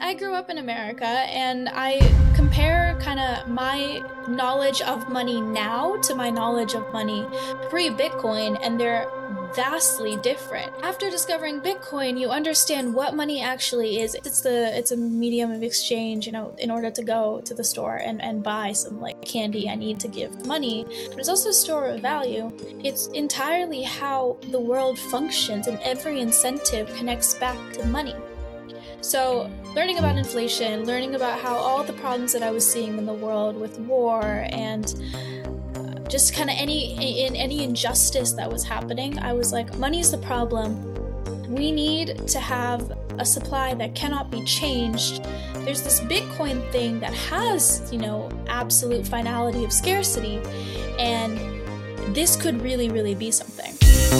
I grew up in America, and I compare kind of my knowledge of money now to my knowledge of money pre-Bitcoin, and they're vastly different. After discovering Bitcoin, you understand what money actually is. It's a medium of exchange, in order to go to the store and buy some like candy I need to give money. But it's also a store of value. It's entirely how the world functions, and every incentive connects back to money. So learning about inflation, learning about how all the problems that I was seeing in the world with war and just kind of any injustice that was happening, I was like, money's the problem. We need to have a supply that cannot be changed. There's this Bitcoin thing that has, absolute finality of scarcity, and this could really, really be something.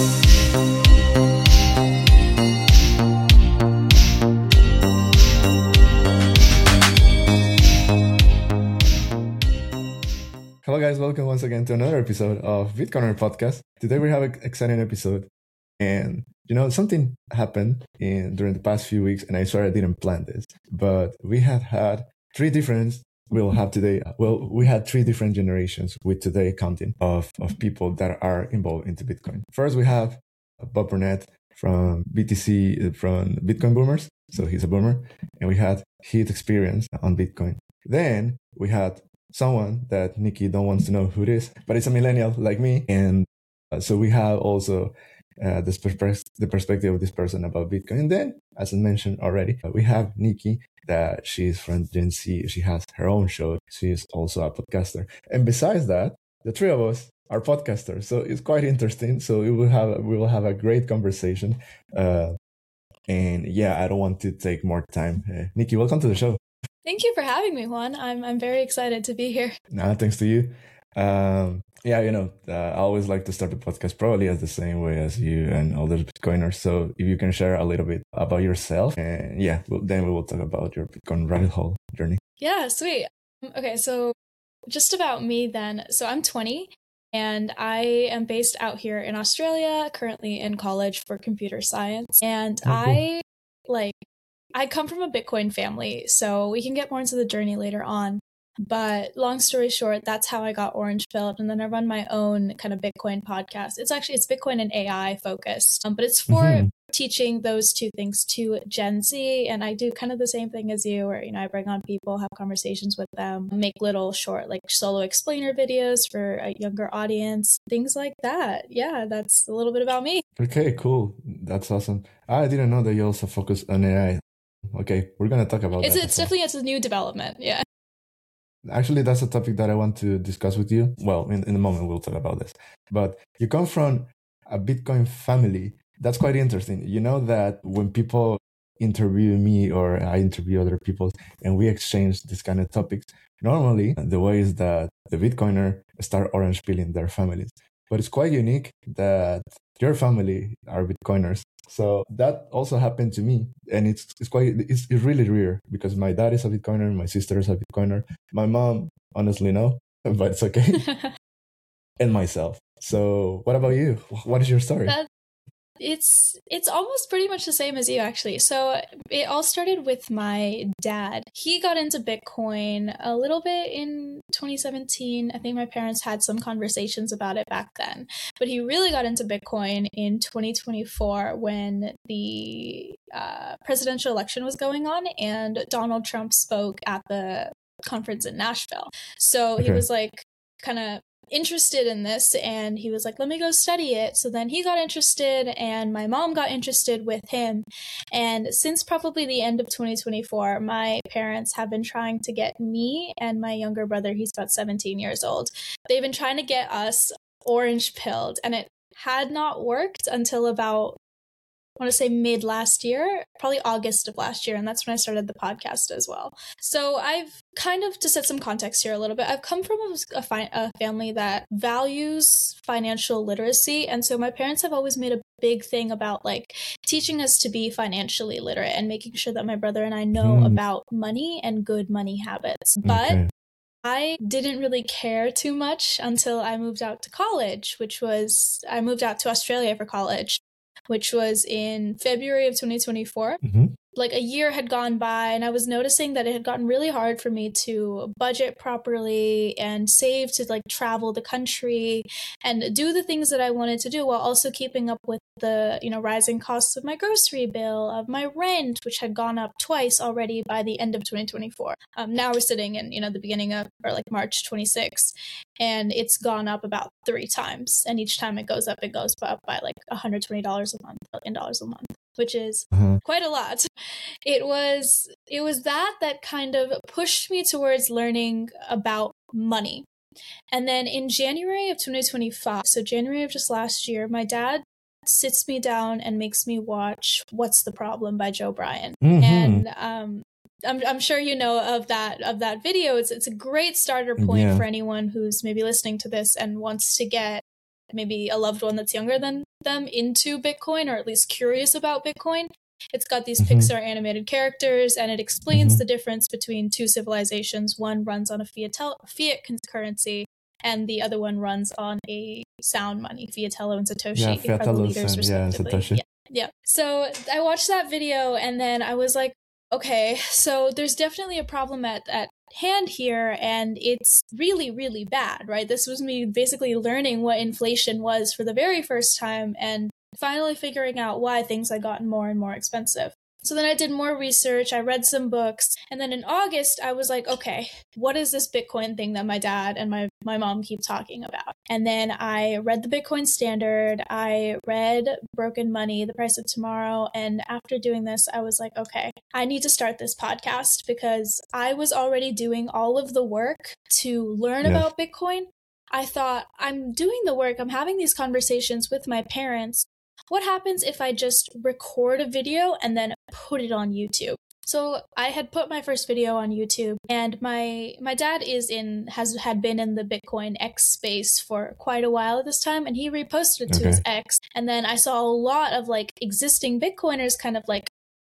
Hello guys, welcome once again to another episode of Bitcoiner Podcast. Today we have an exciting episode, and something happened during the past few weeks, and I swear I didn't plan this, but we had three different generations with today counting of people that are involved into Bitcoin. First we have Bob Burnett from BTC, from Bitcoin Boomers, so he's a boomer, and we had his experience on Bitcoin. Then we had someone that Nikki don't want to know who it is, but it's a millennial like me. And so we have also the perspective of this person about Bitcoin. And then, as I mentioned already, we have Nikki, that she's from Gen Z. She has her own show. She's also a podcaster. And besides that, the three of us are podcasters. So it's quite interesting. So we will have a great conversation. And yeah, I don't want to take more time. Nikki, welcome to the show. Thank you for having me, Juan. I'm very excited to be here. Thanks to you. I always like to start the podcast probably as the same way as you and other Bitcoiners. So if you can share a little bit about yourself, and then we will talk about your Bitcoin rabbit hole journey. Yeah, sweet. Okay, so just about me then. So I'm 20, and I am based out here in Australia, currently in college for computer science. And cool. I come from a Bitcoin family, so we can get more into the journey later on. But long story short, that's how I got orange pilled. And then I run my own kind of Bitcoin podcast. It's Bitcoin and AI focused, but it's for teaching those two things to Gen Z. And I do kind of the same thing as you, where, I bring on people, have conversations with them, make little short, like solo explainer videos for a younger audience, things like that. Yeah, that's a little bit about me. Okay, cool. That's awesome. I didn't know that you also focus on AI. Okay, we're going to talk about that. It's a new development, yeah. Actually, that's a topic that I want to discuss with you. Well, in a moment, we'll talk about this. But you come from a Bitcoin family. That's quite interesting. You know that when people interview me or I interview other people and we exchange this kind of topics, normally the way is that the Bitcoiner start orange pilling their families. But it's quite unique that your family are Bitcoiners. So that also happened to me, and it's really rare because my dad is a Bitcoiner, my sister is a Bitcoiner, my mom, honestly, no, but it's okay, and myself. So what about you? What is your story? It's almost pretty much the same as you, actually. So it all started with my dad. He got into Bitcoin a little bit in 2017. I think my parents had some conversations about it back then. But he really got into Bitcoin in 2024 when the presidential election was going on and Donald Trump spoke at the conference in Nashville. So he was like kind of interested in this, and he was like, let me go study it. So then he got interested, and my mom got interested with him. And since probably the end of 2024, my parents have been trying to get me and my younger brother, he's about 17 years old, they've been trying to get us orange pilled, and it had not worked until about, I want to say mid last year, probably August of last year. And that's when I started the podcast as well. So I've kind of, to set some context here a little bit, I've come from a family that values financial literacy. And so my parents have always made a big thing about like teaching us to be financially literate and making sure that my brother and I know about money and good money habits. But I didn't really care too much until I moved out to college, I moved out to Australia for college, which was in February of 2024. like a year had gone by and I was noticing that it had gotten really hard for me to budget properly and save to like travel the country and do the things that I wanted to do while also keeping up with the, rising costs of my grocery bill, of my rent, which had gone up twice already by the end of 2024. Now we're sitting in, the beginning of, or like March 26th, and it's gone up about 3 times. And each time it goes up by like $120 a month, $1 billion a month, which is quite a lot. It was that kind of pushed me towards learning about money. And then in January of 2025, so January of just last year, my dad sits me down and makes me watch What's the Problem by Joe Bryan. And I'm sure you know of that video. It's a great starter point for anyone who's maybe listening to this and wants to get maybe a loved one that's younger than them into Bitcoin, or at least curious about Bitcoin. It's got these Pixar animated characters, and it explains the difference between two civilizations. One runs on a fiat currency, and the other one runs on a sound money. Fiatello and Satoshi are the leaders, respectively. Satoshi. Yeah. So I watched that video, and then I was like, okay, so there's definitely a problem at hand here, and it's really, really bad, right? This was me basically learning what inflation was for the very first time, and finally figuring out why things had gotten more and more expensive. So then I did more research, I read some books, and then in August, I was like, okay, what is this Bitcoin thing that my dad and my mom keep talking about? And then I read the Bitcoin Standard, I read Broken Money, The Price of Tomorrow, and after doing this, I was like, okay, I need to start this podcast because I was already doing all of the work to learn about Bitcoin. I thought, I'm doing the work, I'm having these conversations with my parents. What happens if I just record a video and then put it on YouTube? So I had put my first video on YouTube, and my dad had been in the Bitcoin X space for quite a while at this time, and he reposted it to his X. And then I saw a lot of like existing Bitcoiners, kind of like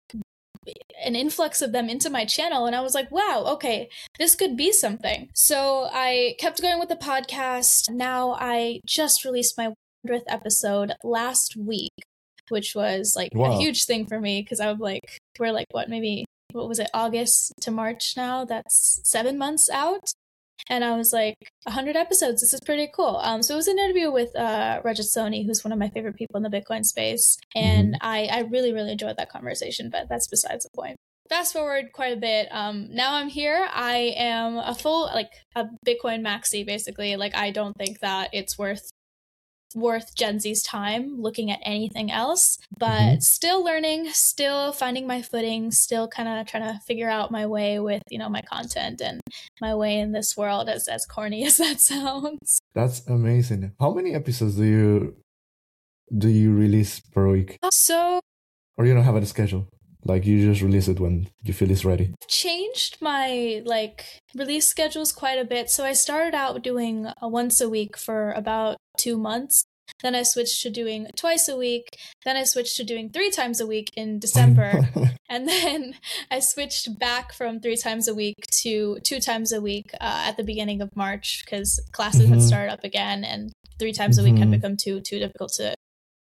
an influx of them into my channel, and I was like, wow, okay, this could be something. So I kept going with the podcast. Now I just released my 100th episode last week, which was like a huge thing for me because I was like, we're like, what was it, August to March now? That's 7 months out. And I was like, 100 episodes, this is pretty cool. So it was an interview with Rajat Soni, who's one of my favorite people in the Bitcoin space. And I really, really enjoyed that conversation, but that's besides the point. Fast forward quite a bit. Now I'm here. I am a full, like a Bitcoin maxi, basically. Like, I don't think that it's worth Gen Z's time looking at anything else, but still learning, still finding my footing, still kind of trying to figure out my way with, my content and my way in this world, as corny as that sounds. That's amazing. How many episodes do you release per week? Or you don't have a schedule? Like, you just release it when you feel it's ready? Changed my release schedules quite a bit. So I started out doing once a week for about 2 months. Then I switched to doing twice a week. Then I switched to doing 3 times a week in December. And then I switched back from 3 times a week to 2 times a week at the beginning of March, because classes had started up again, and 3 times a week had become too difficult to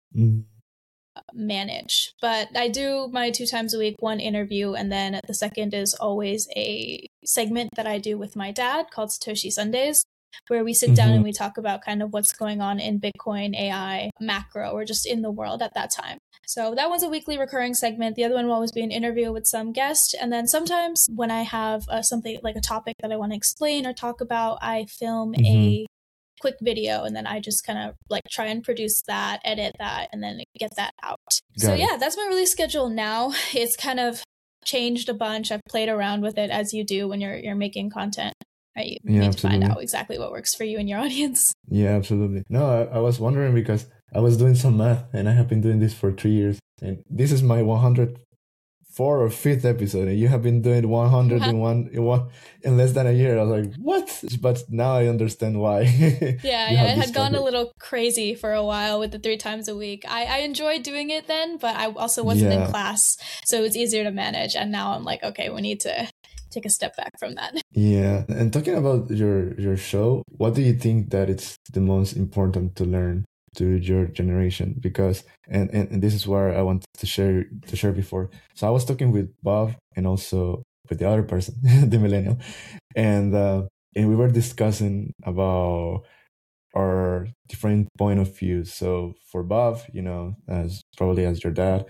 manage. But I do my 2 times a week, 1 interview, and then the second is always a segment that I do with my dad called Satoshi Sundays, where we sit down and we talk about kind of what's going on in Bitcoin, AI, macro, or just in the world at that time. So that one's a weekly recurring segment. The other one will always be an interview with some guest. And then sometimes when I have something like a topic that I want to explain or talk about, I film a quick video, and then I just kind of try and produce that, edit that, and then get that out. Yeah, that's my release schedule now. It's kind of changed a bunch. I've played around with it, as you do when you're making content. Right? You need to find out exactly what works for you and your audience. Yeah, absolutely. No, I was wondering because I was doing some math, and I have been doing this for 3 years, and this is my 104th or 5th episode, and you have been doing 101 in less than a year. I was like, what? But now I understand why. Yeah, it had gone a little crazy for a while with the 3 times a week. I enjoyed doing it then, but I also wasn't in class, so it was easier to manage. And now I'm like, okay, we need to take a step back from that. Yeah. And talking about your show, what do you think that it's the most important to learn to your generation, because and this is where I wanted to share before. So I was talking with Bob and also with the other person, the millennial, and we were discussing about our different point of views. So for Bob, as probably as your dad,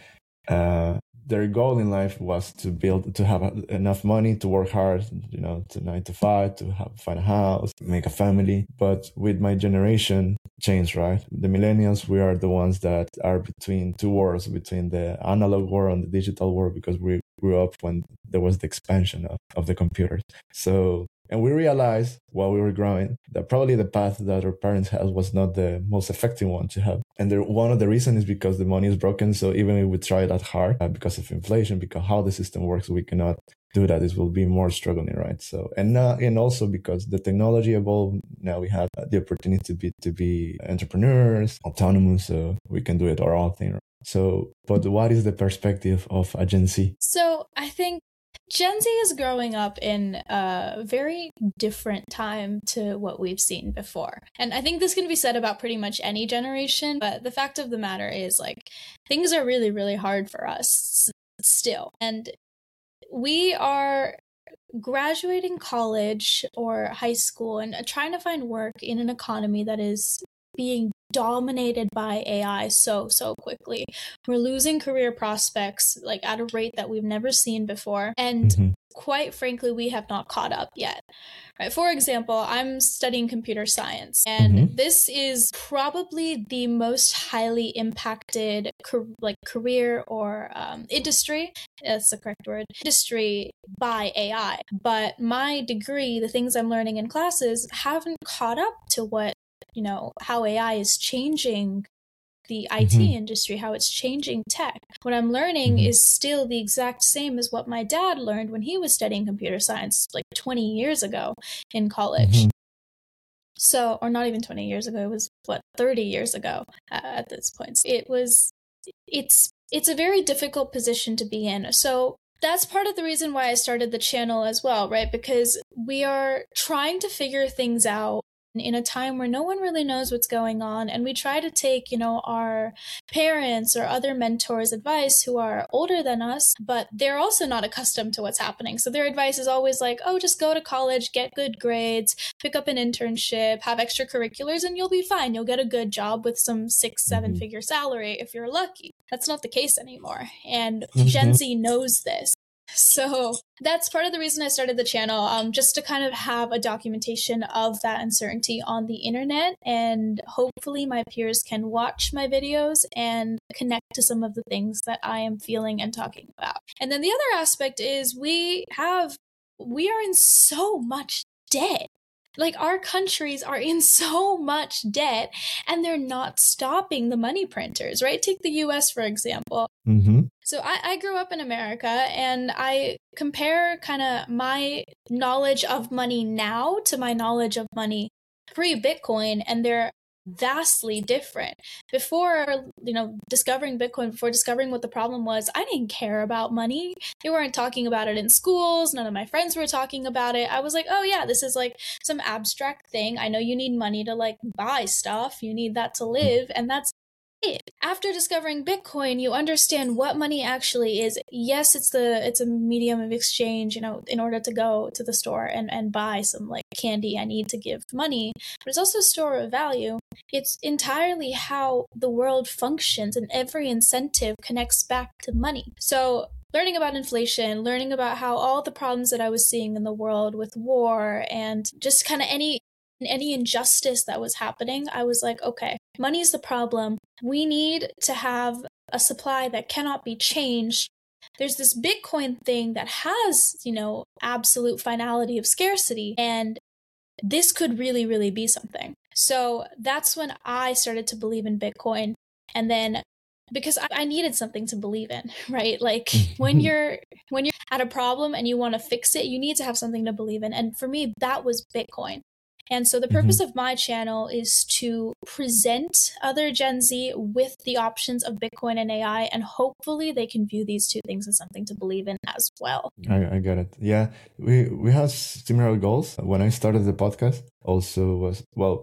their goal in life was to have enough money to work hard, to 9 to 5, to find a house, make a family. But with my generation change, right? The millennials, we are the ones that are between two worlds, between the analog world and the digital world, because we grew up when there was the expansion of the computers. So, and we realized while we were growing that probably the path that our parents had was not the most effective one to have. And one of the reasons is because the money is broken. So even if we try that hard, because of inflation, because how the system works, we cannot do that. It will be more struggling, right? So, and also because the technology evolved, now we have the opportunity to be entrepreneurs, autonomous, so we can do it our own thing. So, but what is the perspective of a Gen Z? So I think Gen Z is growing up in a very different time to what we've seen before. And I think this can be said about pretty much any generation, but the fact of the matter is, like, things are really, really hard for us still. And we are graduating college or high school and trying to find work in an economy that is being dominated by AI so quickly. We're losing career prospects like at a rate that we've never seen before, and quite frankly, we have not caught up yet. Right? For example, I'm studying computer science, and this is probably the most highly impacted career or industry. That's the correct word. Industry by AI. But my degree, the things I'm learning in classes, haven't caught up to what how AI is changing the IT industry, how it's changing tech. What I'm learning is still the exact same as what my dad learned when he was studying computer science like 20 years ago in college. So, or not even 20 years ago, it was 30 years ago at this point. It's a very difficult position to be in. So that's part of the reason why I started the channel as well, right? Because we are trying to figure things out in a time where no one really knows what's going on, and we try to take our parents or other mentors' advice who are older than us, but they're also not accustomed to what's happening. So their advice is always like, oh, just go to college, get good grades, pick up an internship, have extracurriculars, and you'll be fine. You'll get a good job with some 6-7 figure salary if you're lucky. That's not the case anymore, and Gen Z knows this. So that's part of the reason I started the channel, just to kind of have a documentation of that uncertainty on the internet, and hopefully my peers can watch my videos and connect to some of the things that I am feeling and talking about. And then the other aspect is we are in so much debt. Like, our countries are in so much debt, and they're not stopping the money printers, right? Take the US, for example. So I grew up in America, and I compare kind of my knowledge of money now to my knowledge of money pre-Bitcoin, and they're vastly different. Before, discovering Bitcoin, before discovering what the problem was, I didn't care about money. They weren't talking about it in schools. None of my friends were talking about it. I was like, oh yeah, this is like some abstract thing. I know you need money to like buy stuff. You need that to live. And that's it. After discovering Bitcoin, you understand what money actually is. Yes, it's a medium of exchange, in order to go to the store and buy some like candy, I need to give money, but it's also a store of value. It's entirely how the world functions, and every incentive connects back to money. So learning about inflation, learning about how all the problems that I was seeing in the world with war and just kind of any injustice that was happening, I was like, okay, money's the problem. We need to have a supply that cannot be changed. There's this Bitcoin thing that has, absolute finality of scarcity, and this could really, really be something. So that's when I started to believe in Bitcoin. And then, because I needed something to believe in, right? Like when you're at a problem and you want to fix it, you need to have something to believe in. And for me, that was Bitcoin. And so the purpose of my channel is to present other Gen Z with the options of Bitcoin and AI, and hopefully they can view these two things as something to believe in as well. I got it. Yeah, we have similar goals. When I started the podcast, also was, well,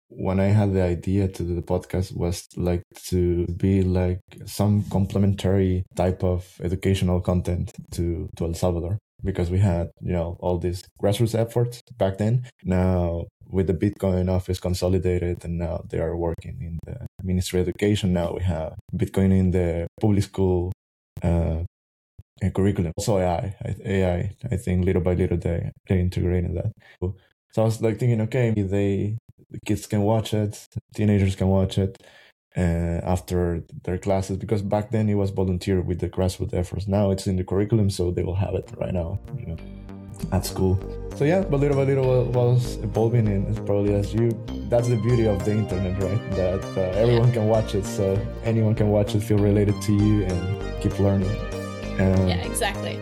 when I had the idea to do the podcast was like to be like some complementary type of educational content to El Salvador, because we had, all these grassroots efforts back then. Now with the Bitcoin office consolidated, and now they are working in the Ministry of Education. Now we have Bitcoin in the public school curriculum. Also AI, I think little by little they're integrating that. So I was like thinking, okay, the kids can watch it, teenagers can watch it after their classes, because back then it was volunteer with the grassroots efforts. Now it's in the curriculum, so they will have it right now, at school. So yeah, but little by little was evolving, and probably that's the beauty of the internet, right? That everyone can watch it, so anyone can watch it, feel related to you, and keep learning. Yeah, exactly.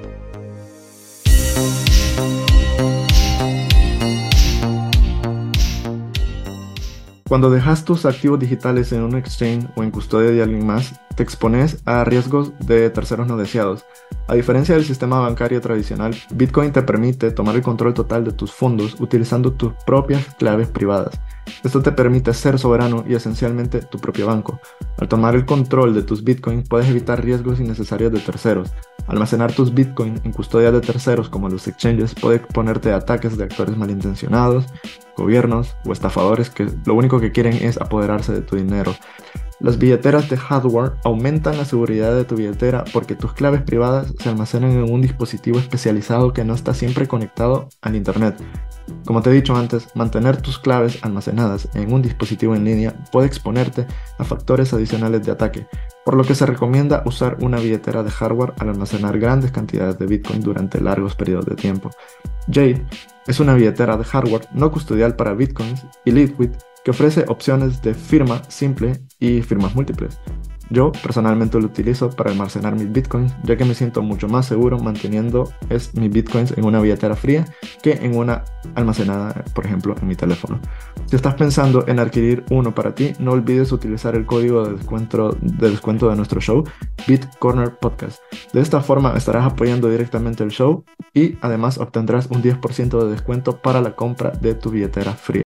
Cuando dejas tus activos digitales en un exchange o en custodia de alguien más, te expones a riesgos de terceros no deseados. A diferencia del sistema bancario tradicional, Bitcoin te permite tomar el control total de tus fondos utilizando tus propias claves privadas. Esto te permite ser soberano y esencialmente tu propio banco. Al tomar el control de tus Bitcoins, puedes evitar riesgos innecesarios de terceros. Almacenar tus Bitcoin en custodia de terceros como los exchanges puede exponerte a ataques de actores malintencionados, gobiernos o estafadores que lo único que quieren es apoderarse de tu dinero. Las billeteras de hardware aumentan la seguridad de tu billetera porque tus claves privadas se almacenan en un dispositivo especializado que no está siempre conectado al internet. Como te he dicho antes, mantener tus claves almacenadas en un dispositivo en línea puede exponerte a factores adicionales de ataque, por lo que se recomienda usar una billetera de hardware al almacenar grandes cantidades de Bitcoin durante largos periodos de tiempo. Jade es una billetera de hardware no custodial para Bitcoins y Liquid que ofrece opciones de firma simple y firmas múltiples. Yo personalmente lo utilizo para almacenar mis Bitcoins, ya que me siento mucho más seguro manteniendo mis Bitcoins en una billetera fría que en una almacenada, por ejemplo, en mi teléfono. Si estás pensando en adquirir uno para ti, no olvides utilizar el código de descuento de nuestro show, BitCorner Podcast. De esta forma estarás apoyando directamente el show y además obtendrás un 10% de descuento para la compra de tu billetera fría.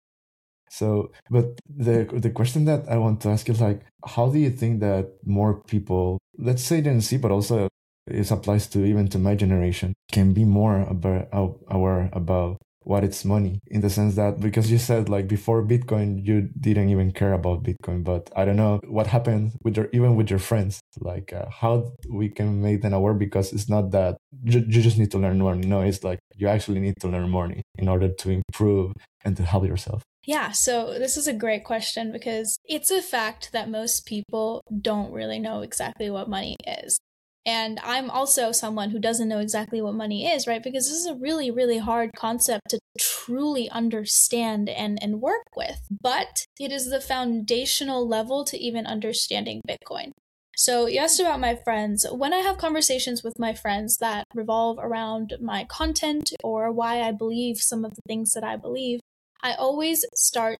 So, but the question that I want to ask is like, how do you think that more people, let's say Gen Z, but also it applies to even to my generation, can be more aware about what it's money, in the sense that, because you said like before Bitcoin, you didn't even care about Bitcoin, but I don't know what happened with your friends, like how we can make them aware, because it's not that you just need to learn more. No, it's like you actually need to learn more in order to improve and to help yourself. Yeah, so this is a great question because it's a fact that most people don't really know exactly what money is. And I'm also someone who doesn't know exactly what money is, right? Because this is a really, really hard concept to truly understand and work with. But it is the foundational level to even understanding Bitcoin. So you asked about my friends. When I have conversations with my friends that revolve around my content or why I believe some of the things that I believe, I always start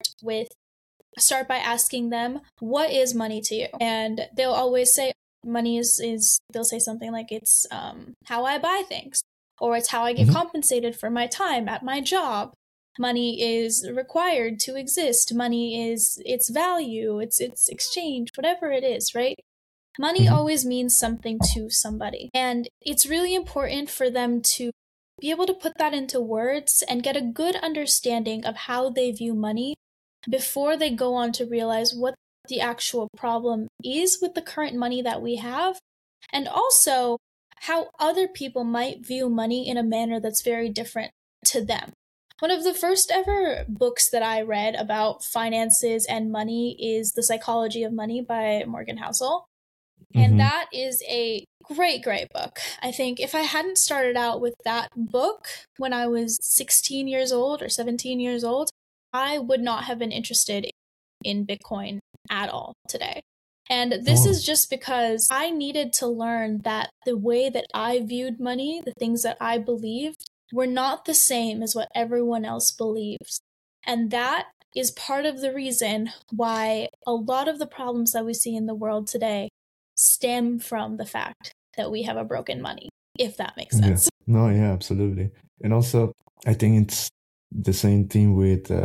by asking them, what is money to you? And they'll always say money is they'll say something like it's how I buy things, or it's how I get compensated for my time at my job. Money is required to exist. Money is its value, it's exchange, whatever it is, right? Money always means something to somebody. And it's really important for them to be able to put that into words and get a good understanding of how they view money before they go on to realize what the actual problem is with the current money that we have, and also how other people might view money in a manner that's very different to them. One of the first ever books that I read about finances and money is The Psychology of Money by Morgan Housel. And that is a great book. I think if I hadn't started out with that book when I was 16 years old or 17 years old, I would not have been interested in Bitcoin at all today. And this is just because I needed to learn that the way that I viewed money, the things that I believed, were not the same as what everyone else believes. And that is part of the reason why a lot of the problems that we see in the world today stem from the fact that we have a broken money, if that makes sense. Yeah. No, yeah, absolutely. And also, I think it's the same thing with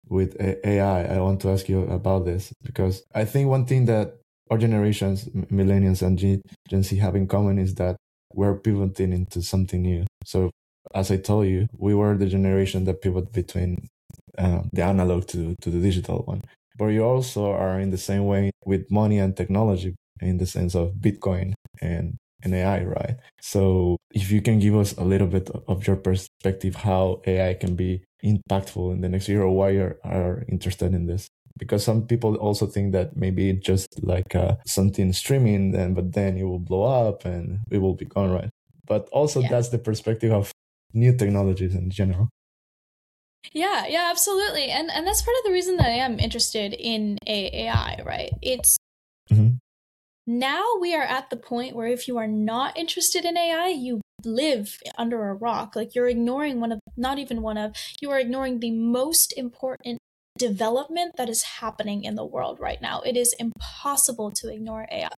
with AI, I want to ask you about this, because I think one thing that our generations, millennials and Gen Z, have in common is that we're pivoting into something new. So, as I told you, we were the generation that pivoted between the analog to the digital one. But you also are in the same way with money and technology, in the sense of Bitcoin and AI, right? So if you can give us a little bit of your perspective, how AI can be impactful in the next year, or why you are interested in this? Because some people also think that maybe it's just like something streaming, but then it will blow up and it will be gone, right? But also that's the perspective of new technologies in general. Yeah, absolutely. And that's part of the reason that I am interested in AI, right? It's now we are at the point where if you are not interested in AI, you live under a rock. Like, you're ignoring you are ignoring the most important development that is happening in the world right now. It is impossible to ignore AI.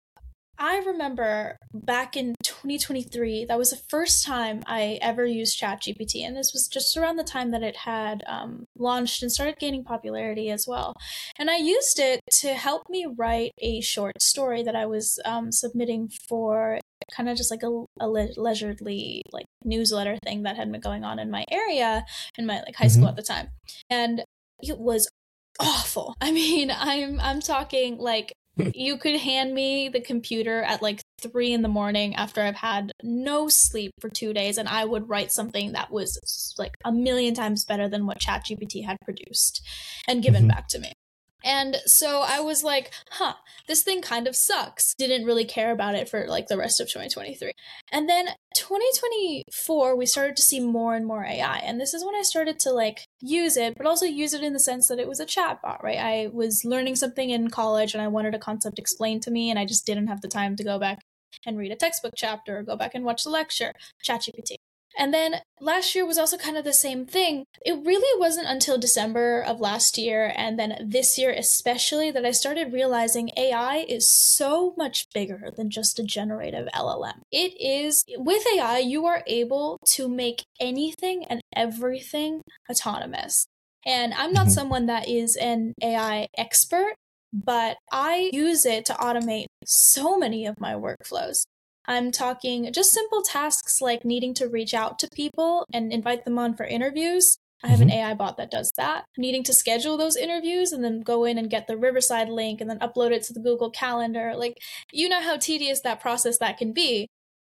I remember back in 2023, that was the first time I ever used ChatGPT, and this was just around the time that it had launched and started gaining popularity as well. And I used it to help me write a short story that I was submitting for kind of just like a leisurely like newsletter thing that had been going on in my area, in my like high school at the time, and it was awful. I mean, I'm talking like, you could hand me the computer at like 3 a.m. after I've had no sleep for 2 days, and I would write something that was like a million times better than what ChatGPT had produced and given back to me. And so I was like, this thing kind of sucks. Didn't really care about it for like the rest of 2023. And then 2024, we started to see more and more AI. And this is when I started to like use it, but also use it in the sense that it was a chatbot, right? I was learning something in college and I wanted a concept explained to me, and I just didn't have the time to go back and read a textbook chapter or go back and watch the lecture. ChatGPT. And then last year was also kind of the same thing. It really wasn't until December of last year, and then this year especially, that I started realizing AI is so much bigger than just a generative LLM. It is, with AI, you are able to make anything and everything autonomous. And I'm not someone that is an AI expert, but I use it to automate so many of my workflows. I'm talking just simple tasks like needing to reach out to people and invite them on for interviews. I have an AI bot that does that. Needing to schedule those interviews and then go in and get the Riverside link and then upload it to the Google Calendar. Like, you know how tedious that process that can be.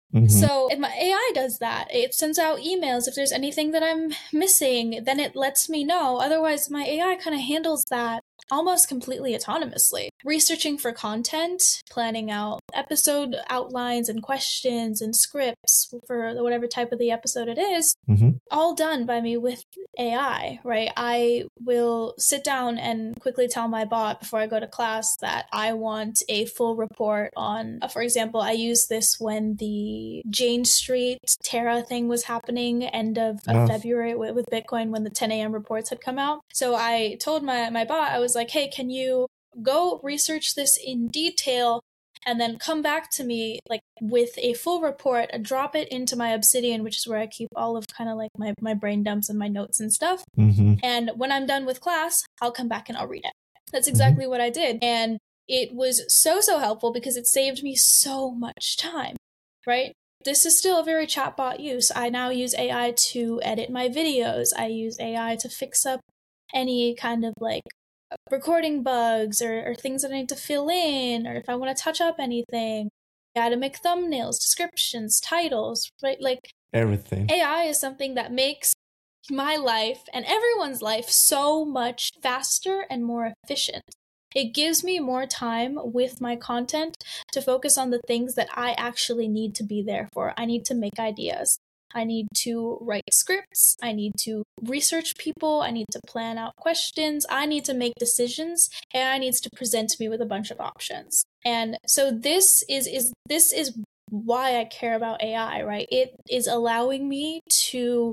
So if my AI does that, it sends out emails. If there's anything that I'm missing, then it lets me know. Otherwise, my AI kind of handles that almost completely autonomously. Researching for content, planning out episode outlines and questions and scripts for whatever type of the episode it is, all done by me with AI, right? I will sit down and quickly tell my bot before I go to class that I want a full report on, for example, I used this when the Jane Street Terra thing was happening end of February with Bitcoin, when the 10 a.m. reports had come out. So I told my bot, I was like, hey, can you go research this in detail and then come back to me like with a full report, drop it into my Obsidian, which is where I keep all of kind of like my brain dumps and my notes and stuff. And when I'm done with class, I'll come back and I'll read it. That's exactly what I did. And it was so helpful because it saved me so much time, right? This is still a very chatbot use. I now use AI to edit my videos. I use AI to fix up any kind of like recording bugs or things that I need to fill in, or if I want to touch up anything. I got to make thumbnails, descriptions, titles, right? Like, everything. AI is something that makes my life and everyone's life so much faster and more efficient. It gives me more time with my content to focus on the things that I actually need to be there for. I need to make ideas. I need to write scripts. I need to research people. I need to plan out questions. I need to make decisions. AI needs to present me with a bunch of options. And so this is why I care about AI, right? It is allowing me to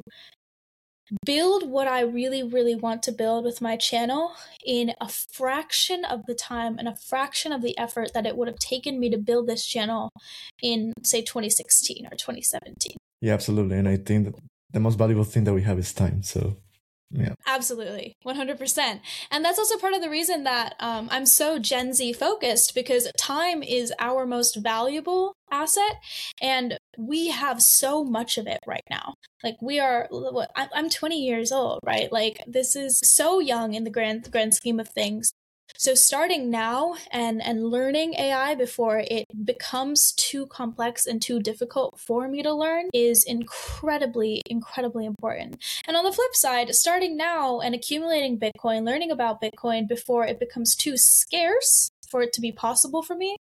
build what I really, really want to build with my channel in a fraction of the time and a fraction of the effort that it would have taken me to build this channel in, say, 2016 or 2017. Yeah, absolutely. And I think that the most valuable thing that we have is time. So Yeah. Absolutely, 100%. And that's also part of the reason that I'm so Gen Z focused, because time is our most valuable asset, and we have so much of it right now. Like I'm 20 years old, right? Like this is so young in the grand scheme of things. So starting now and learning AI before it becomes too complex and too difficult for me to learn is incredibly, incredibly important. And on the flip side, starting now and accumulating Bitcoin, learning about Bitcoin before it becomes too scarce for it to be possible for me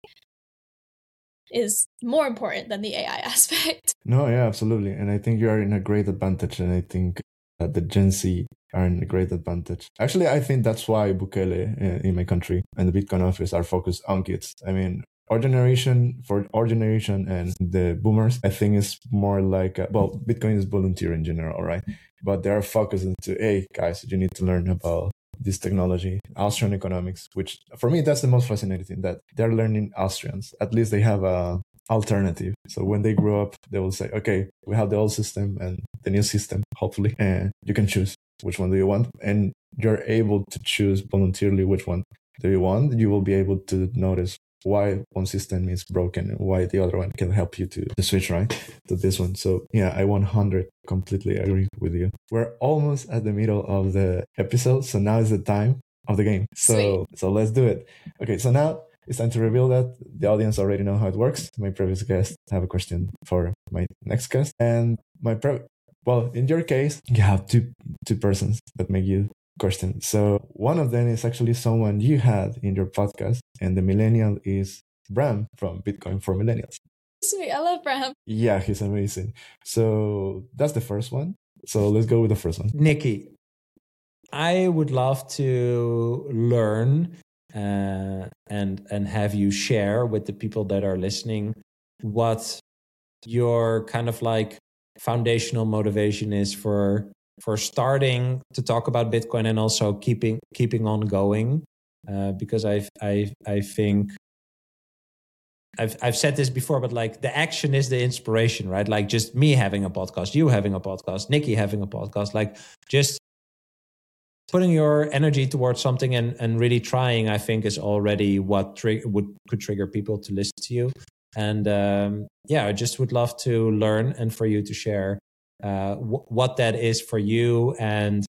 is more important than the AI aspect. No, yeah, absolutely. And I think you are in a great advantage. And I think that the Gen Z are in a great advantage. Actually, I think that's why Bukele in my country and the Bitcoin office are focused on kids. I mean, our generation and the boomers, I think is more like, Bitcoin is volunteer in general, right? But they are focused into, hey, guys, you need to learn about this technology, Austrian economics, which for me, that's the most fascinating thing, that they're learning Austrians. At least they have a alternative. So when they grow up, they will say, okay, we have the old system and the new system, hopefully, and you can choose which one do you want. And you're able to choose voluntarily which one do you want. You will be able to notice why one system is broken and why the other one can help you to switch right to this one. So yeah, I 100 completely agree with you. We're almost at the middle of the episode, so now is the time of the game. So let's do it. Okay, so now it's time to reveal that. The audience already know how it works. My previous guest have a question for my next guest, and in your case, you have two persons that make you question. So one of them is actually someone you had in your podcast, and the millennial is Bram from Bitcoin for Millennials. Sweet, I love Bram. Yeah, he's amazing. So that's the first one. So let's go with the first one. Nikki, I would love to learn and have you share with the people that are listening what your kind of like foundational motivation is for starting to talk about Bitcoin and also keeping on going, because I think I've said this before, but like the action is the inspiration, right? Like just me having a podcast, you having a podcast, Nikki having a podcast, like just putting your energy towards something and really trying, I think, is already what could trigger people to listen to you. And I just would love to learn and for you to share what that is for you and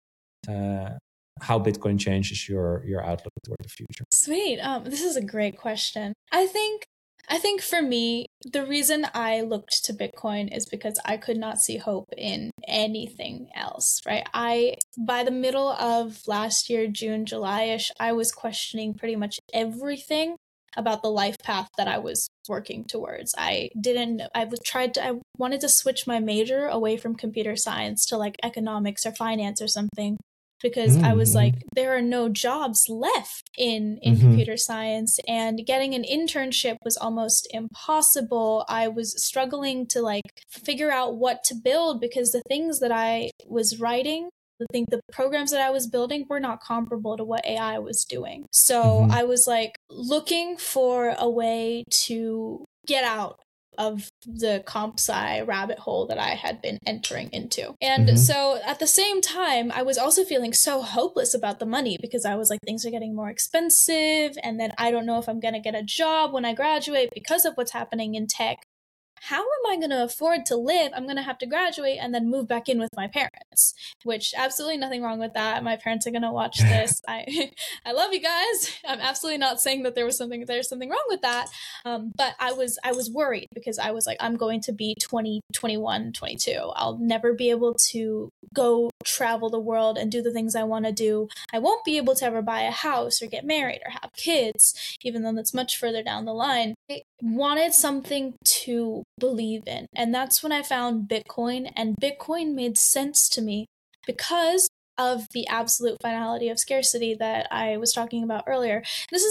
how Bitcoin changes your outlook toward the future. Sweet. This is a great question. I think for me, the reason I looked to Bitcoin is because I could not see hope in anything else, right? By the middle of last year, June, July-ish, I was questioning pretty much everything about the life path that I was working towards. I wanted to switch my major away from computer science to like economics or finance or something, because I was like, there are no jobs left in computer science, and getting an internship was almost impossible. I was struggling to like figure out what to build, because the things that I was writing, the programs that I was building were not comparable to what AI was doing. So I was like looking for a way to get out of the comp sci rabbit hole that I had been entering into. And so at the same time, I was also feeling so hopeless about the money, because I was like, things are getting more expensive, and then I don't know if I'm going to get a job when I graduate because of what's happening in tech. How am I going to afford to live? I'm going to have to graduate and then move back in with my parents, which absolutely nothing wrong with that. My parents are going to watch this. I love you guys. I'm absolutely not saying that there's something wrong with that. But I was worried, because I was like, I'm going to be 20, 21, 22. I'll never be able to go travel the world and do the things I want to do. I won't be able to ever buy a house or get married or have kids, even though that's much further down the line. I wanted something to believe in. And that's when I found Bitcoin, and Bitcoin made sense to me because of the absolute finality of scarcity that I was talking about earlier. This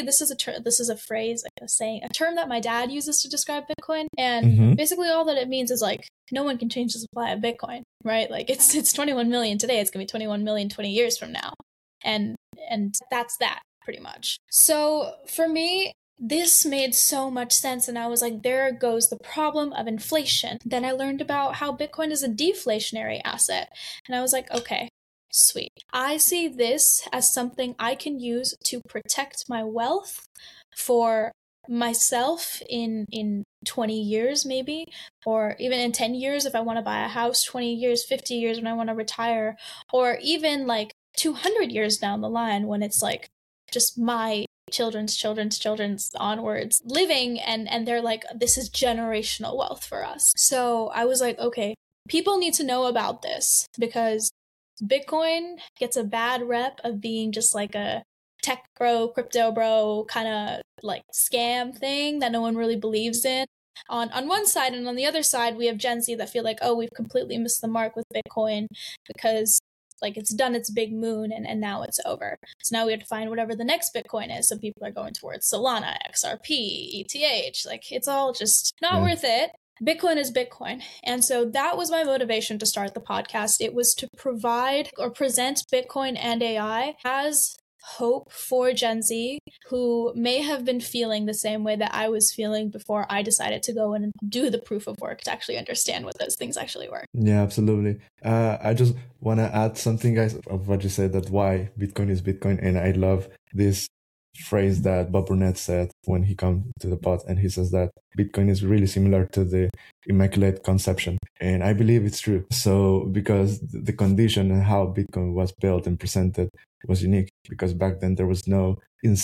is a phrase, like a saying, a term that my dad uses to describe Bitcoin. And basically all that it means is like, no one can change the supply of Bitcoin, right? Like it's 21 million today. It's going to be 21 million 20 years from now. And that's that pretty much. So for me, this made so much sense, and I was like, there goes the problem of inflation. Then I learned about how Bitcoin is a deflationary asset, and I was like, okay, sweet. I see this as something I can use to protect my wealth for myself in 20 years maybe, or even in 10 years if I want to buy a house, 20 years, 50 years when I want to retire, or even like 200 years down the line when it's like just my children's onwards living, and they're like, this is generational wealth for us. So I was like, okay, people need to know about this because Bitcoin gets a bad rep of being just like a tech bro, crypto bro kind of like scam thing that no one really believes in on one side, and on the other side we have Gen Z that feel like, oh, we've completely missed the mark with Bitcoin because like it's done its big moon and now it's over. So now we have to find whatever the next Bitcoin is. So people are going towards Solana, XRP, ETH. Like it's all just not worth it. Bitcoin is Bitcoin. And so that was my motivation to start the podcast. It was to provide or present Bitcoin and AI as hope for Gen Z who may have been feeling the same way that I was feeling before I decided to go and do the proof of work to actually understand what those things actually were. Yeah, absolutely. I just want to add something, guys, of what you said, that why Bitcoin is Bitcoin. And I love this phrase that Bob Burnett said when he came to the pod, and he says that Bitcoin is really similar to the Immaculate Conception, and I believe it's true. So because the condition and how Bitcoin was built and presented was unique, because back then there was no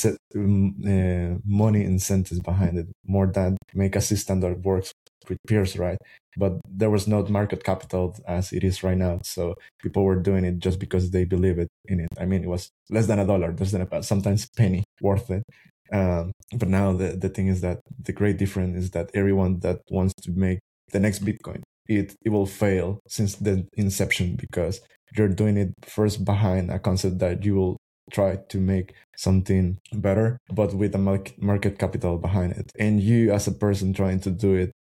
money incentives behind it, more than make a system that works with peers, right? But there was no market capital as it is right now. So people were doing it just because they believe in it. I mean, it was less than $1, less than sometimes penny worth it. But now the thing is that the great difference is that everyone that wants to make the next Bitcoin, it will fail since the inception, because you're doing it first behind a concept that you will try to make something better, but with a market capital behind it. And you as a person trying to do it,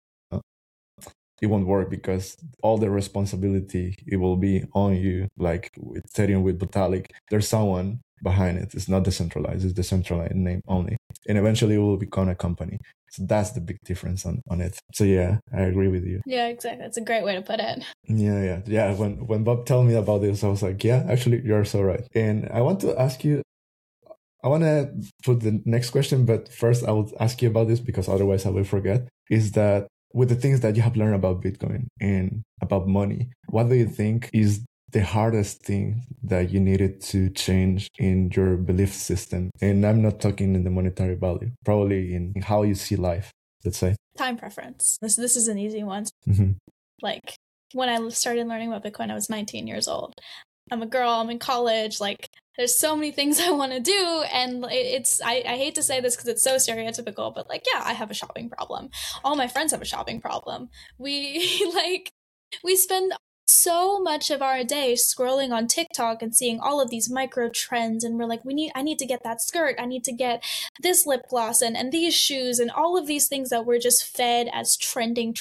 it won't work, because all the responsibility, it will be on you. Like with Ethereum, with Vitalik, there's someone behind it. It's not decentralized, it's decentralized in name only. And eventually it will become a company. So that's the big difference on it. So yeah, I agree with you. Yeah, exactly. That's a great way to put it. Yeah. When Bob told me about this, I was like, yeah, actually, you're so right. And I want to ask you, I want to put the next question, but first I will ask you about this, because otherwise I will forget, is that with the things that you have learned about Bitcoin and about money, what do you think is the hardest thing that you needed to change in your belief system? And I'm not talking in the monetary value, probably in how you see life, let's say. Time preference. This is an easy one. Mm-hmm. Like when I started learning about Bitcoin, I was 19 years old. I'm a girl, I'm in college, like there's so many things I want to do, and I hate to say this because it's so stereotypical, but like, yeah, I have a shopping problem. All my friends have a shopping problem. We spend so much of our day scrolling on TikTok and seeing all of these micro trends, and we're like, I need to get that skirt, I need to get this lip gloss and these shoes and all of these things that we're just fed as trending.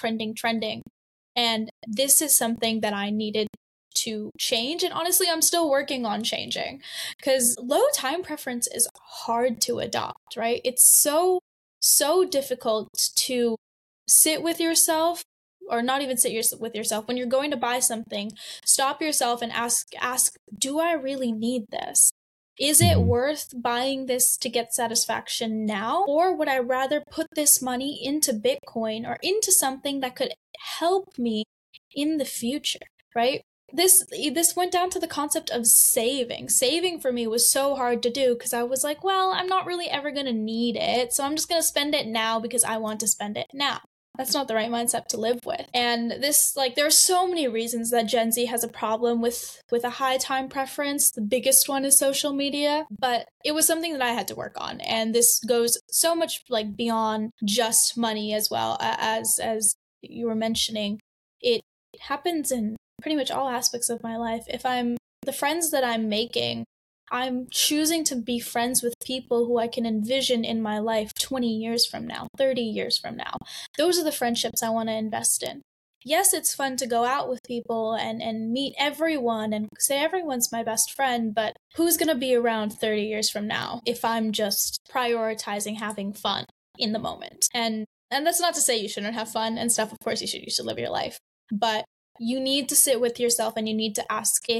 And this is something that I needed to change, and honestly I'm still working on changing, because low time preference is hard to adopt, right? It's so difficult to sit with yourself, or not even sit with yourself, when you're going to buy something, stop yourself and ask, do I really need this? Is it worth buying this to get satisfaction now? Or would I rather put this money into Bitcoin or into something that could help me in the future, right? This went down to the concept of saving. Saving for me was so hard to do, because I was like, well, I'm not really ever going to need it, so I'm just going to spend it now because I want to spend it now. That's not the right mindset to live with. And this, like, there are so many reasons that Gen Z has a problem with a high time preference. The biggest one is social media, but it was something that I had to work on. And this goes so much like beyond just money as well, as you were mentioning. It happens in pretty much all aspects of my life. If the friends that I'm making, I'm choosing to be friends with people who I can envision in my life 20 years from now, 30 years from now. Those are the friendships I want to invest in. Yes, it's fun to go out with people and meet everyone and say everyone's my best friend, but who's going to be around 30 years from now if I'm just prioritizing having fun in the moment? And that's not to say you shouldn't have fun and stuff. Of course you should live your life. But you need to sit with yourself, and you need to ask if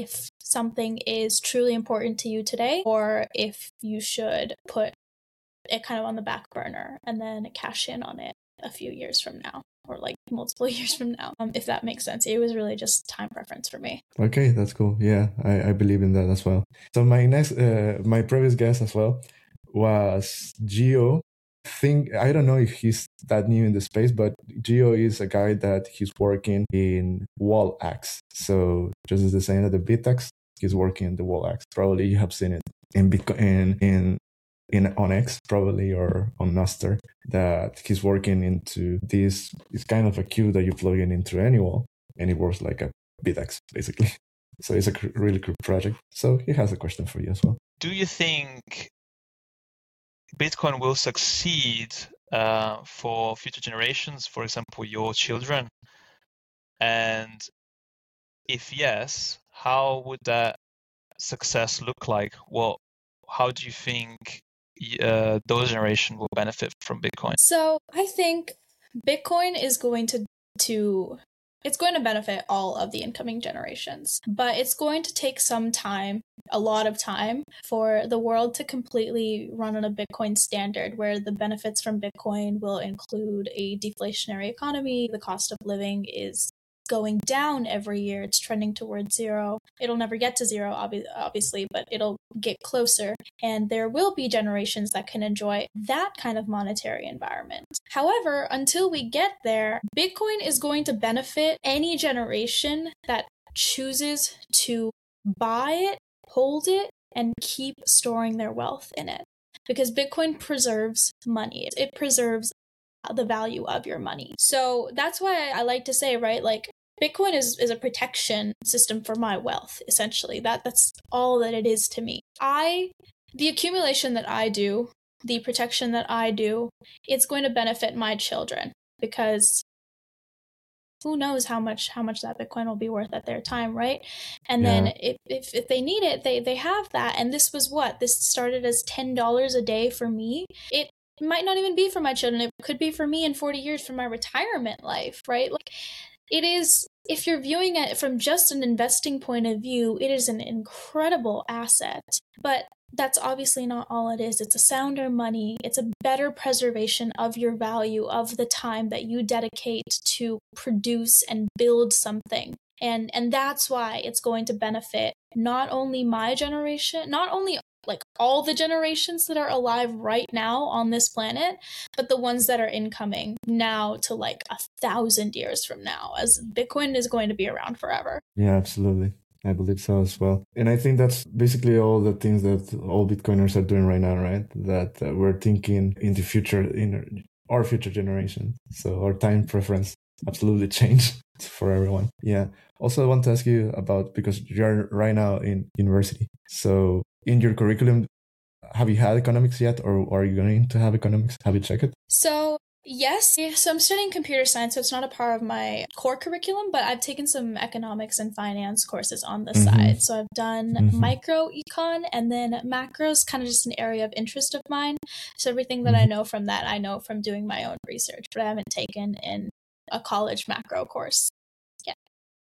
something is truly important to you today, or if you should put it kind of on the back burner and then cash in on it a few years from now, or like multiple years from now, if that makes sense. It was really just time preference for me. Okay, that's cool. Yeah, I believe in that as well. So my previous guest as well was Gio. I don't know if he's that new in the space, but Gio is a guy that he's working in WallAx. So just as the same as the BitX, he's working in the WallAx. Probably you have seen it in Bitcoin, in OnX probably, or on Nostr, that he's working into this. It's kind of a queue that you plug in into any wall, and it works like a BitX basically. So it's a really cool project. So he has a question for you as well. Do you think Bitcoin will succeed for future generations, for example, your children? And if yes, how would that success look like? Well, how do you think those generations will benefit from Bitcoin? So I think Bitcoin is going to it's going to benefit all of the incoming generations, but it's going to take some time, a lot of time, for the world to completely run on a Bitcoin standard where the benefits from Bitcoin will include a deflationary economy. The cost of living is going down every year. It's trending towards zero. It'll never get to zero, obviously, but it'll get closer. And there will be generations that can enjoy that kind of monetary environment. However, until we get there, Bitcoin is going to benefit any generation that chooses to buy it, hold it, and keep storing their wealth in it. Because Bitcoin preserves money. It preserves the value of your money. So that's why I like to say, right, like Bitcoin is a protection system for my wealth, essentially. That's all that it is to me. The accumulation that I do, the protection that I do, it's going to benefit my children, because who knows how much that Bitcoin will be worth at their time, right? And then if they need it, they have that. And this started as $10 a day for me. It might not even be for my children. It could be for me in 40 years for my retirement life, right? Like, it is, if you're viewing it from just an investing point of view, it is an incredible asset. But that's obviously not all it is. It's a sounder money. It's a better preservation of your value, of the time that you dedicate to produce and build something. And that's why it's going to benefit not only my generation, not only like all the generations that are alive right now on this planet, but the ones that are incoming now to like 1,000 years from now, as Bitcoin is going to be around forever. Yeah, absolutely. I believe so as well. And I think that's basically all the things that all Bitcoiners are doing right now, right? That we're thinking in the future, in our future generation. So our time preference absolutely changed for everyone. Yeah. Also, I want to ask you about, because you're right now in university. So in your curriculum, have you had economics yet, or are you going to have economics? Have you checked it? So yes. So I'm studying computer science, so it's not a part of my core curriculum, but I've taken some economics and finance courses on the side. So I've done micro econ, and then macro is kind of just an area of interest of mine. So everything that I know from that, I know from doing my own research, but I haven't taken in a college macro course yet.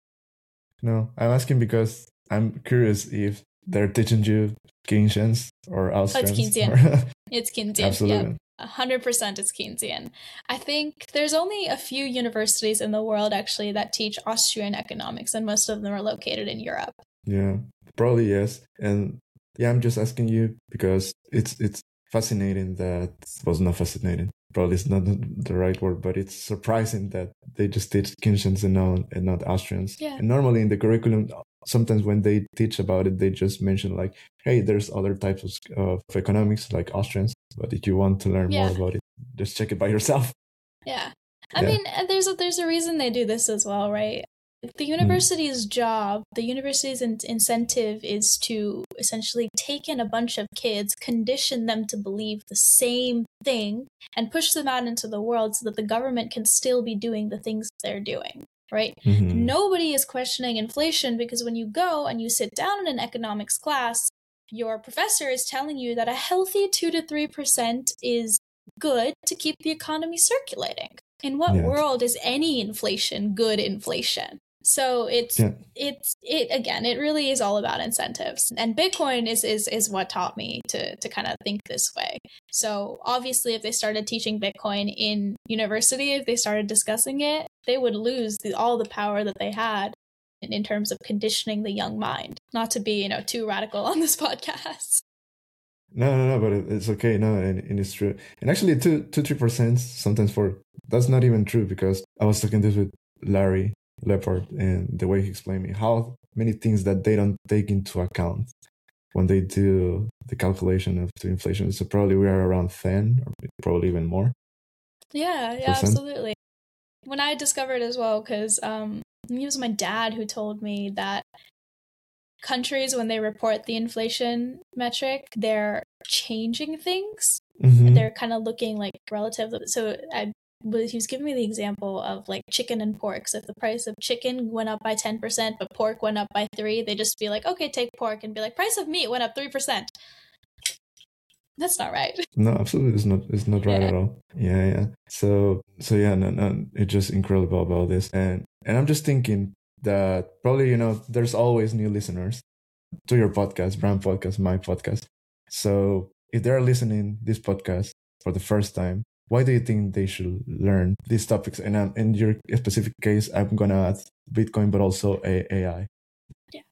No, I'm asking because I'm curious if they're teaching you Keynesians or Austrians. It's Keynesian. It's Keynesian. Absolutely. Yep. 100% it's Keynesian. I think there's only a few universities in the world actually that teach Austrian economics, and most of them are located in Europe. Yeah, probably yes. And yeah, I'm just asking you because it's fascinating that, well, not fascinating, probably it's not the right word, but it's surprising that they just teach Keynesians and not Austrians. Yeah. And normally in the curriculum, sometimes when they teach about it, they just mention like, hey, there's other types of economics like Austrians, but if you want to learn more about it, just check it by yourself. Yeah. I mean, there's a reason they do this as well, right? The university's job, the university's incentive is to essentially take in a bunch of kids, condition them to believe the same thing, and push them out into the world so that the government can still be doing the things they're doing. Right? Nobody is questioning inflation, because when you go and you sit down in an economics class, your professor is telling you that a healthy 2 to 3% is good to keep the economy circulating. In what world is any inflation good inflation? So it really is all about incentives. And Bitcoin is what taught me to kind of think this way. So obviously if they started teaching Bitcoin in university, if they started discussing it, they would lose all the power that they had in terms of conditioning the young mind. Not to be, too radical on this podcast. No, but it's okay. No, and it's true. And actually, 2-3% sometimes that's not even true, because I was talking this with Larry Lepard, and the way he explained me how many things that they don't take into account when they do the calculation of the inflation. So probably we are around 10, or probably even more. Yeah, absolutely. When I discovered as well, because it was my dad who told me that countries, when they report the inflation metric, they're changing things. Mm-hmm. They're kind of looking like relative. So he was giving me the example of like chicken and pork. So if the price of chicken went up by 10%, but pork went up by 3%, they just be like, okay, take pork, and be like, price of meat went up 3%. That's not right. No, absolutely, it's not right at all. Yeah. So yeah, no, it's just incredible about this, and I'm just thinking that probably there's always new listeners to your podcast, Brand Podcast, my podcast. So if they're listening this podcast for the first time, why do you think they should learn these topics? And in your specific case, I'm gonna add Bitcoin, but also AI. Yeah.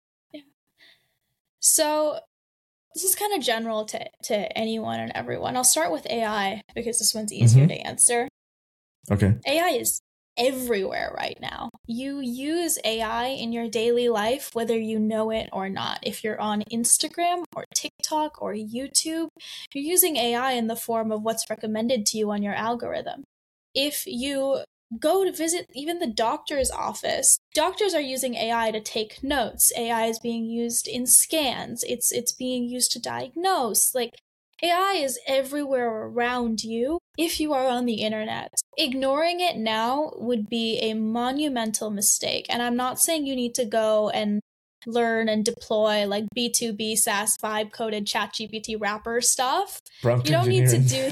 So this is kind of general to anyone and everyone. I'll start with AI because this one's easier to answer. Okay. AI is everywhere right now. You use AI in your daily life, whether you know it or not. If you're on Instagram or TikTok or YouTube, you're using AI in the form of what's recommended to you on your algorithm. If you go to visit even the doctor's office, doctors are using AI to take notes. AI is being used in scans. It's being used to diagnose. Like, AI is everywhere around you if you are on the internet. Ignoring it now would be a monumental mistake. And I'm not saying you need to go and learn and deploy like B2B SaaS vibe coded ChatGPT wrapper stuff. Prompt you don't need to engineering. do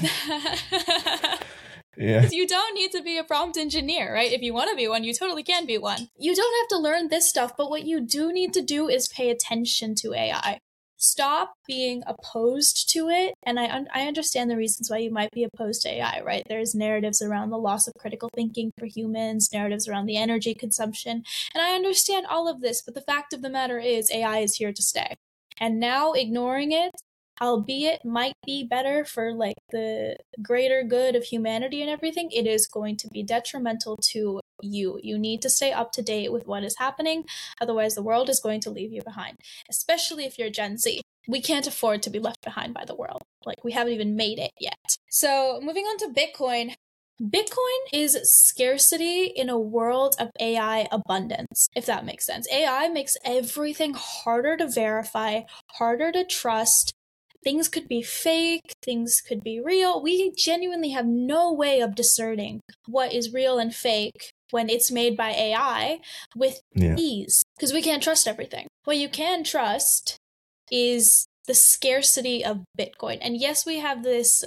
that. Yeah. You don't need to be a prompt engineer, right? If you want to be one, you totally can be one. You don't have to learn this stuff, but what you do need to do is pay attention to AI. Stop being opposed to it. And I understand the reasons why you might be opposed to AI, right? There's narratives around the loss of critical thinking for humans, narratives around the energy consumption. And I understand all of this, but the fact of the matter is AI is here to stay. And now ignoring it, albeit might be better for like the greater good of humanity and everything, it is going to be detrimental to you. You need to stay up to date with what is happening. Otherwise, the world is going to leave you behind, especially if you're Gen Z. We can't afford to be left behind by the world. Like, we haven't even made it yet. So moving on to Bitcoin. Bitcoin is scarcity in a world of AI abundance, if that makes sense. AI makes everything harder to verify, harder to trust. Things could be fake, things could be real. We genuinely have no way of discerning what is real and fake when it's made by AI with ease, because we can't trust everything. What you can trust is the scarcity of Bitcoin. And yes, we have this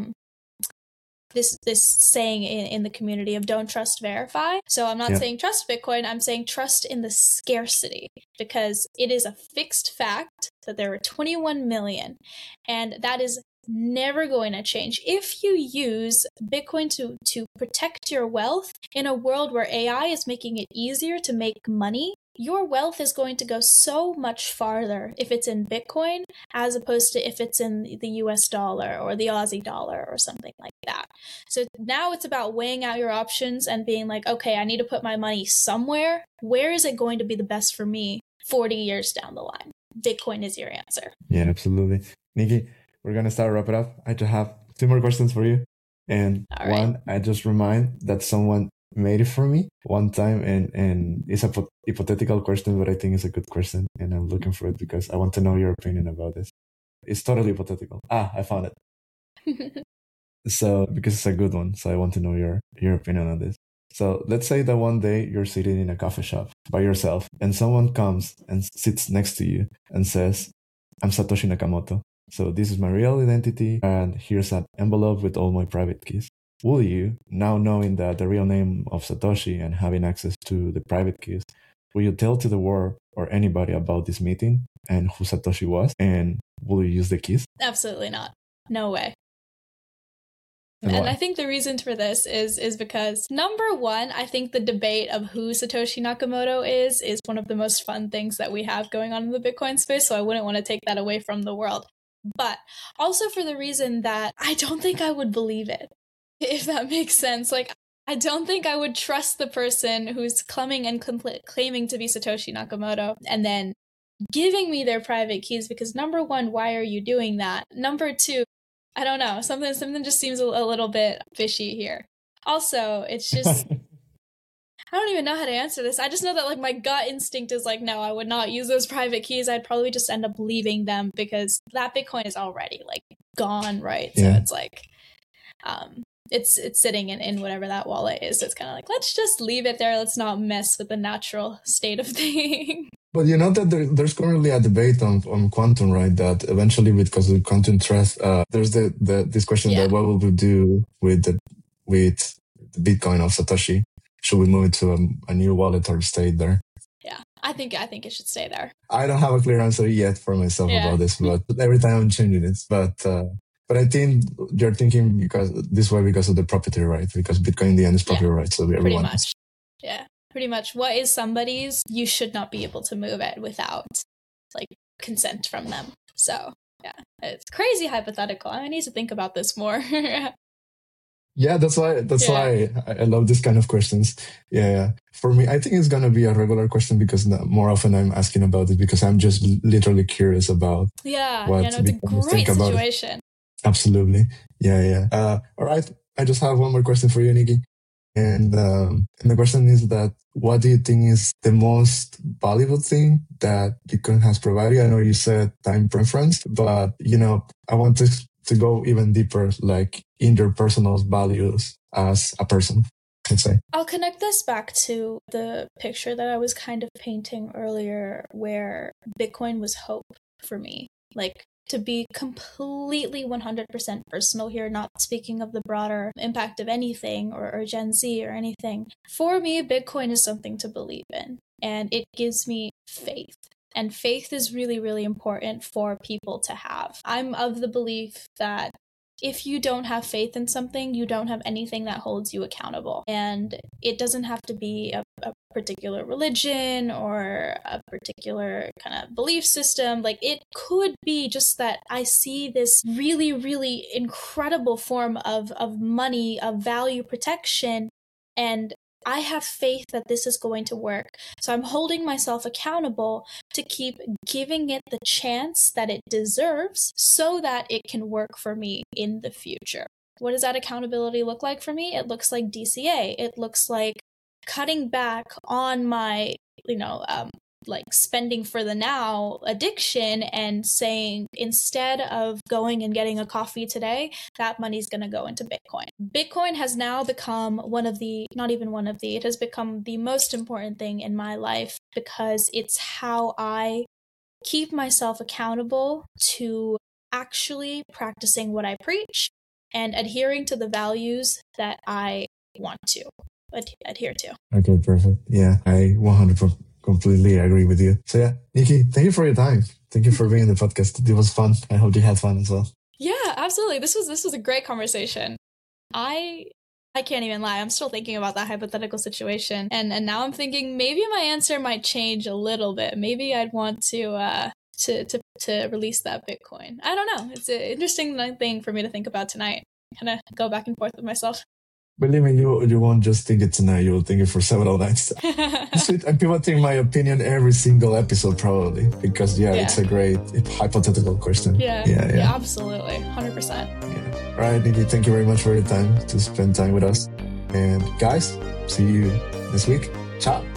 this saying in the community of don't trust, verify. So I'm not saying trust Bitcoin, I'm saying trust in the scarcity, because it is a fixed fact that there are 21 million, and that is never going to change. If you use Bitcoin to protect your wealth in a world where AI is making it easier to make money, your wealth is going to go so much farther if it's in Bitcoin as opposed to if it's in the US dollar or the Aussie dollar or something like that. So now it's about weighing out your options and being like, okay, I need to put my money somewhere. Where is it going to be the best for me 40 years down the line? Bitcoin is your answer. Yeah, absolutely. Nikki, we're going to start wrap it up. I just have 2 more questions for you. And one, I just remind that someone made it for me one time, and it's a hypothetical question, but I think it's a good question, and I'm looking for it because I want to know your opinion about this. It's totally hypothetical. I found it. So because it's a good one, so I want to know your opinion on this. So let's say that one day you're sitting in a coffee shop by yourself, and someone comes and sits next to you and says, "I'm Satoshi Nakamoto. So this is my real identity, and here's an envelope with all my private keys." Will you, now knowing that the real name of Satoshi and having access to the private keys, will you tell to the world or anybody about this meeting and who Satoshi was? And will you use the keys? Absolutely not. No way. And And why? I think the reason for this is because, number one, I think the debate of who Satoshi Nakamoto is one of the most fun things that we have going on in the Bitcoin space, so I wouldn't want to take that away from the world. But also for the reason that I don't think I would believe it, if that makes sense. Like, I don't think I would trust the person who's claiming to be Satoshi Nakamoto and then giving me their private keys, because number one, why are you doing that? Number two, I don't know, something just seems a little bit fishy here. Also, it's just I don't even know how to answer this. I just know that like my gut instinct is like, no, I would not use those private keys. I'd probably just end up leaving them because that Bitcoin is already like gone, right? Yeah. So it's like it's sitting in whatever that wallet is. So it's kind of like, let's just leave it there. Let's not mess with the natural state of things. But you know that there's currently a debate on quantum, right? That eventually, because of quantum trust, there's this question that what will we do with the Bitcoin of Satoshi? Should we move it to a new wallet or stay there? Yeah, I think it should stay there. I don't have a clear answer yet for myself about this, but every time I'm changing it. But I think you're thinking because of the property right, because Bitcoin in the end is property right, so everyone. Pretty much. Yeah. Pretty much what is somebody's, you should not be able to move it without like consent from them. So yeah, it's crazy hypothetical. I need to think about this more. Yeah, that's why I love this kind of questions. Yeah. For me, I think it's gonna be a regular question because more often I'm asking about it because I'm just literally curious about it's a great situation. Absolutely. Yeah. All right. I just have one more question for you, Nikki. And the question is that what do you think is the most valuable thing that Bitcoin has provided? I know you said time preference, but I want to go even deeper, like in your personal values as a person, let's say. I'll connect this back to the picture that I was kind of painting earlier, where Bitcoin was hope for me. Like, to be completely 100% personal here, not speaking of the broader impact of anything or Gen Z or anything. For me, Bitcoin is something to believe in, and it gives me faith. And faith is really, really important for people to have. I'm of the belief that if you don't have faith in something, you don't have anything that holds you accountable. And it doesn't have to be a particular religion or a particular kind of belief system. Like, it could be just that I see this really, really incredible form of money, of value protection, and I have faith that this is going to work. So I'm holding myself accountable to keep giving it the chance that it deserves so that it can work for me in the future. What does that accountability look like for me? It looks like DCA. It looks like cutting back on my, like spending for the now addiction and saying, instead of going and getting a coffee today, that money's going to go into Bitcoin. Bitcoin has now become it has become the most important thing in my life because it's how I keep myself accountable to actually practicing what I preach and adhering to the values that I want to adhere to. Okay, perfect. Yeah, I 100% completely agree with you. So yeah, Nikki, thank you for your time. Thank you for being on the podcast. It was fun. I hope you had fun as well. Yeah, absolutely. This was a great conversation. I can't even lie. I'm still thinking about that hypothetical situation, and now I'm thinking maybe my answer might change a little bit. Maybe I'd want to release that Bitcoin. I don't know. It's an interesting thing for me to think about tonight. Kind of go back and forth with myself. Believe me, you won't just think it tonight. You will think it for several nights. I'm pivoting my opinion every single episode, probably, because it's a great hypothetical question. Yeah, absolutely, 100%. Yeah. All right, Nikki, thank you very much for your time to spend time with us. And guys, see you this week. Ciao.